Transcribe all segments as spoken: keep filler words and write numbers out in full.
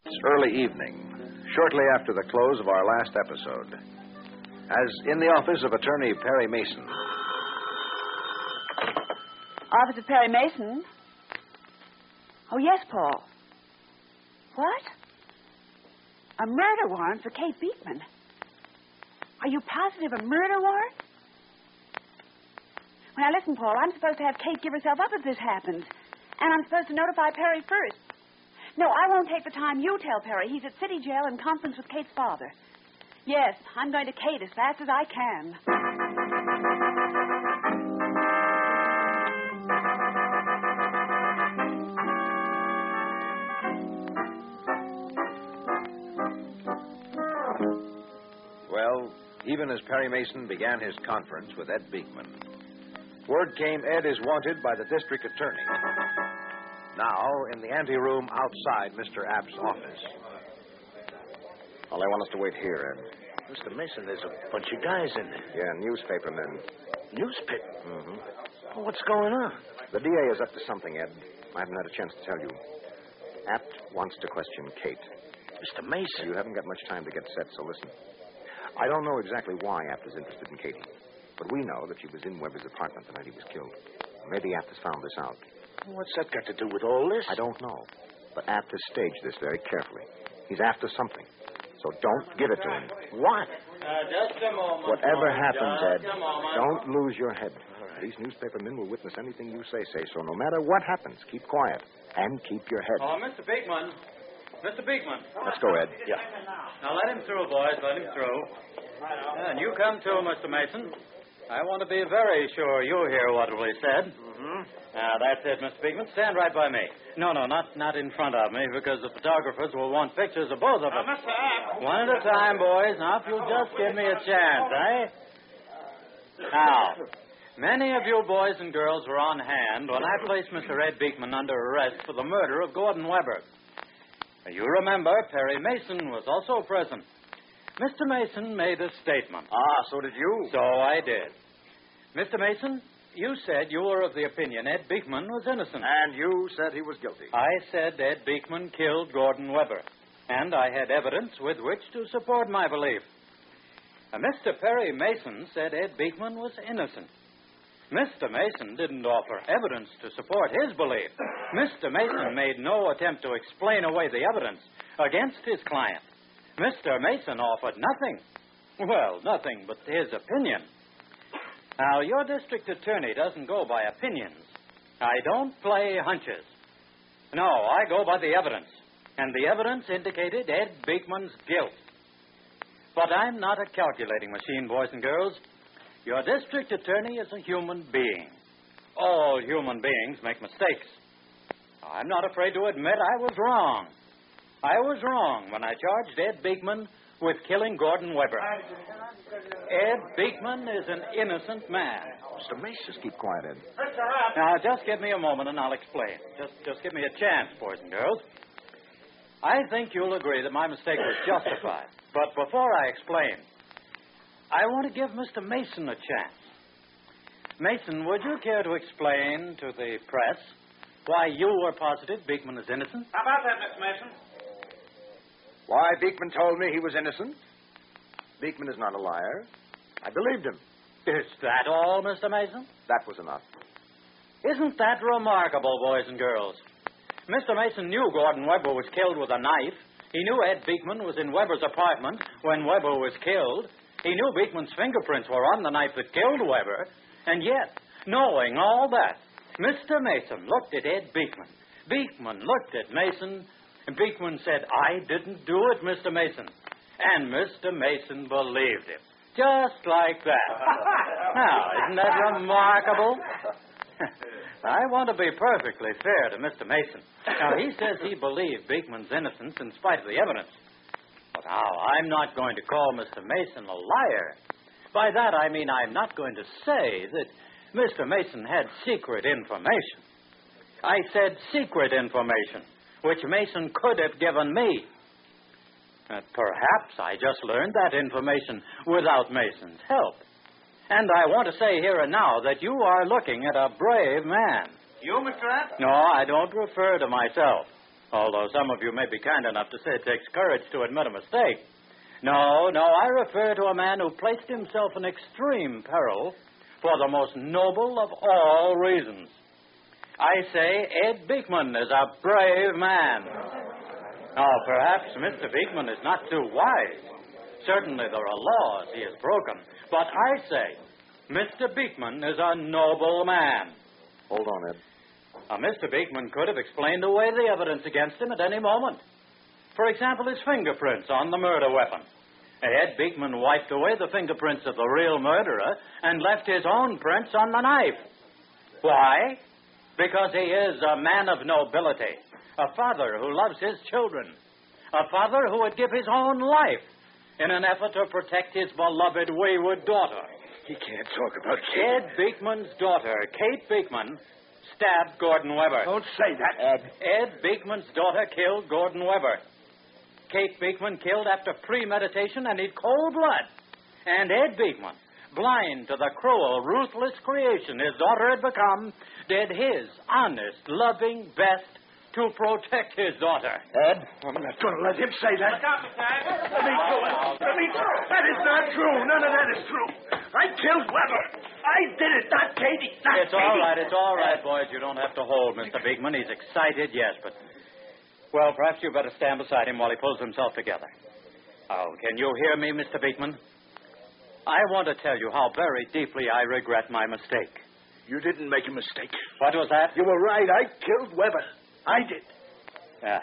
It's early evening, shortly after the close of our last episode. As in the office of Attorney Perry Mason. Office of Perry Mason? Oh, yes, Paul. What? A murder warrant for Kate Beekman? Are you positive a murder warrant? Well, now, listen, Paul, I'm supposed to have Kate give herself up if this happens. And I'm supposed to notify Perry first. No, I won't take the time you tell Perry. He's at City Jail in conference with Kate's father. Yes, I'm going to Kate as fast as I can. Well, even as Perry Mason began his conference with Ed Beekman, word came Ed is wanted by the district attorney. Now, in the anteroom outside Mister App's office. Well, they want us to wait here, Ed. Mister Mason, there's a bunch of guys in there. Yeah, newspaper men. Newspaper? Mm-hmm. Well, what's going on? The D A is up to something, Ed. I haven't had a chance to tell you. Apt wants to question Kate. Mister Mason? You haven't got much time to get set, so listen. I don't know exactly why Apt is interested in Katie, but we know that she was in Weber's apartment the night he was killed. Maybe Apt has found this out. What's that got to do with all this? I don't know, but Apt has staged this very carefully. He's after something, so don't give it to him. What? Uh, just a moment. Whatever Paul. happens, just Ed, a moment. don't lose your head. These newspaper men will witness anything you say, say, so no matter what happens, keep quiet and keep your head. Oh, Mister Beekman. Mister Beekman. Let's go, Ed. Yeah. Now, let him through, boys. Let him through. And you come too, Mister Mason. I want to be very sure you hear what will be said. Mm-hmm. Now, that's it, Mister Beekman. Stand right by me. No, no, not not in front of me, because the photographers will want pictures of both of us. Uh, Mister App. One at a time, boys. Now, if you'll just give me a chance, eh? Now, many of you boys and girls were on hand when I placed Mister Ed Beekman under arrest for the murder of Gordon Weber. You remember, Perry Mason was also present. Mister Mason made a statement. Ah, so did you. So I did. Mister Mason, you said you were of the opinion Ed Beekman was innocent. And you said he was guilty. I said Ed Beekman killed Gordon Weber, and I had evidence with which to support my belief. Uh, Mister Perry Mason said Ed Beekman was innocent. Mister Mason didn't offer evidence to support his belief. Mister Mason made no attempt to explain away the evidence against his client. Mister Mason offered nothing. Well, nothing but his opinion. Now, your district attorney doesn't go by opinions. I don't play hunches. No, I go by the evidence. And the evidence indicated Ed Beekman's guilt. But I'm not a calculating machine, boys and girls. Your district attorney is a human being. All human beings make mistakes. I'm not afraid to admit I was wrong. I was wrong when I charged Ed Beekman with killing Gordon Weber. Ed Beekman is an innocent man. Mister Mason, just keep quiet, Ed. Mister App. Now, just give me a moment and I'll explain. Just, just give me a chance, boys and girls. I think you'll agree that my mistake was justified. But before I explain, I want to give Mister Mason a chance. Mason, would you care to explain to the press why you were positive Beekman is innocent? How about that, Mister Mason? Why Beekman told me he was innocent? Beekman is not a liar. I believed him. Is that all, Mister Mason? That was enough. Isn't that remarkable, boys and girls? Mister Mason knew Gordon Weber was killed with a knife. He knew Ed Beekman was in Weber's apartment when Weber was killed. He knew Beekman's fingerprints were on the knife that killed Weber. And yet, knowing all that, Mister Mason looked at Ed Beekman. Beekman looked at Mason, and Beekman said, I didn't do it, Mister Mason. And Mister Mason believed him. Just like that. Now, isn't that remarkable? I want to be perfectly fair to Mister Mason. Now, he says he believed Beekman's innocence in spite of the evidence. But now, I'm not going to call Mister Mason a liar. By that, I mean I'm not going to say that Mister Mason had secret information. I said secret information, which Mason could have given me. Uh, perhaps I just learned that information without Mason's help. And I want to say here and now that you are looking at a brave man. You, Mister App? No, I don't refer to myself. Although some of you may be kind enough to say it takes courage to admit a mistake. No, no, I refer to a man who placed himself in extreme peril for the most noble of all reasons. I say Ed Beekman is a brave man. Now, perhaps Mister Beekman is not too wise. Certainly there are laws he has broken. But I say Mister Beekman is a noble man. Hold on, Ed. Now, Mister Beekman could have explained away the evidence against him at any moment. For example, his fingerprints on the murder weapon. Ed Beekman wiped away the fingerprints of the real murderer and left his own prints on the knife. Why? Because he is a man of nobility, a father who loves his children, a father who would give his own life in an effort to protect his beloved wayward daughter. He can't talk about Kate. Ed Beekman's daughter, Kate Beekman, stabbed Gordon Webber. Don't say that, Ed. Ed Beekman's daughter killed Gordon Webber. Kate Beekman killed after premeditation and in cold blood. And Ed Beekman, blind to the cruel, ruthless creation his daughter had become, did his honest, loving best to protect his daughter. Ed? I'm not going to let him say that. Look out, Mister Ed. Let me do it. Let me do it. That is not true. None of that is true. I killed Weber. I did it, not Katie. Not It's Katie. all right, it's all right, boys. You don't have to hold Mister Beekman. He's excited, yes, but... Well, perhaps you better stand beside him while he pulls himself together. Oh, can you hear me, Mister Beekman? I want to tell you how very deeply I regret my mistake. You didn't make a mistake. What was that? You were right. I killed Weber. I did. Ah.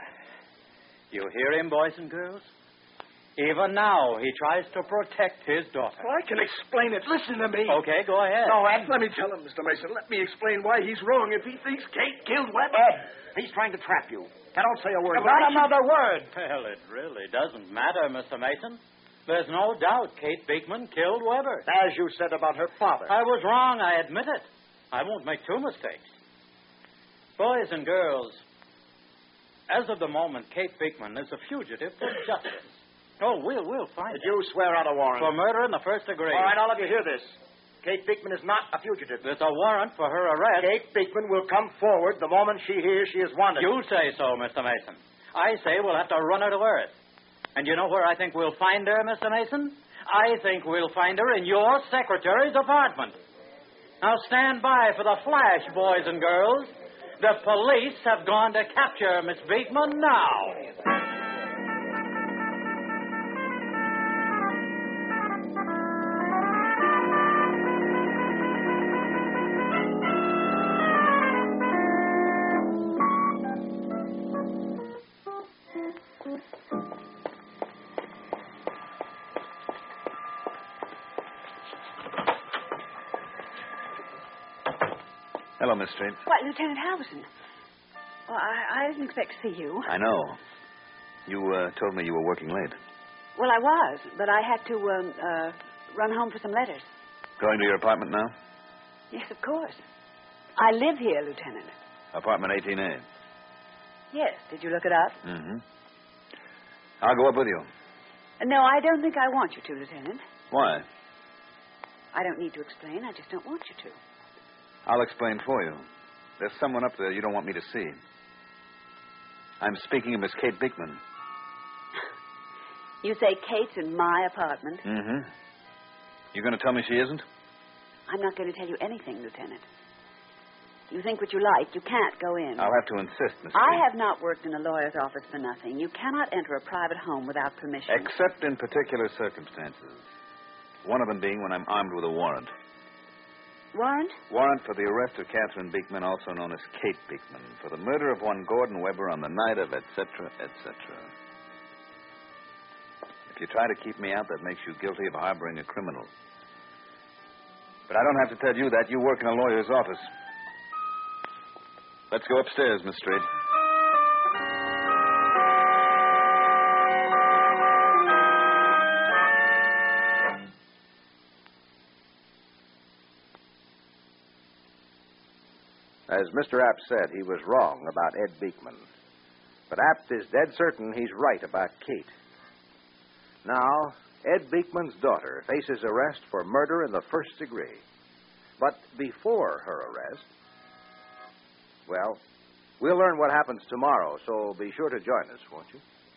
You hear him, boys and girls? Even now, he tries to protect his daughter. Well, I can explain it. Listen to me. Okay, go ahead. No, Ed, let me tell him, Mister Mason. Let me explain why he's wrong if he thinks Kate killed Weber. Ed, he's trying to trap you. Now, don't say a word. Not another word. Well, it really doesn't matter, Mister Mason. There's no doubt Kate Beekman killed Weber. As you said about her father. I was wrong, I admit it. I won't make two mistakes. Boys and girls, as of the moment, Kate Beekman is a fugitive from justice. Oh, we'll, we'll find Did her. you swear out a warrant? For murder in the first degree. All right, all of you hear this. Kate Beekman is not a fugitive. There's a warrant for her arrest. Kate Beekman will come forward the moment she hears she is wanted. You say so, Mister Mason. I say we'll have to run her to earth. And you know where I think we'll find her, Mister Mason? I think we'll find her in your secretary's apartment. Now stand by for the flash, boys and girls. The police have gone to capture Miss Beekman now. Hello, Miss Street. Why, Lieutenant Halverson. Well, I, I didn't expect to see you. I know. You uh, told me you were working late. Well, I was, but I had to um, uh, run home for some letters. Going to your apartment now? Yes, of course. I live here, Lieutenant. Apartment eighteen A. Yes. Did you look it up? Mm-hmm. I'll go up with you. No, I don't think I want you to, Lieutenant. Why? I don't need to explain. I just don't want you to. I'll explain for you. There's someone up there you don't want me to see. I'm speaking of Miss Kate Beekman. You say Kate's in my apartment? Mm-hmm. You going to tell me she isn't? I'm not going to tell you anything, Lieutenant. You think what you like. You can't go in. I'll have to insist, Miss I Street. have not worked in a lawyer's office for nothing. You cannot enter a private home without permission. Except in particular circumstances. One of them being when I'm armed with a warrant. Warrant? Warrant for the arrest of Catherine Beekman, also known as Kate Beekman, for the murder of one Gordon Webber on the night of et cetera, et cetera. If you try to keep me out, that makes you guilty of harboring a criminal. But I don't have to tell you that. You work in a lawyer's office. Let's go upstairs, Miss Street. As Mister Apt said, he was wrong about Ed Beekman. But Apt is dead certain he's right about Kate. Now, Ed Beekman's daughter faces arrest for murder in the first degree. But before her arrest, well, We'll learn what happens tomorrow, so be sure to join us, won't you?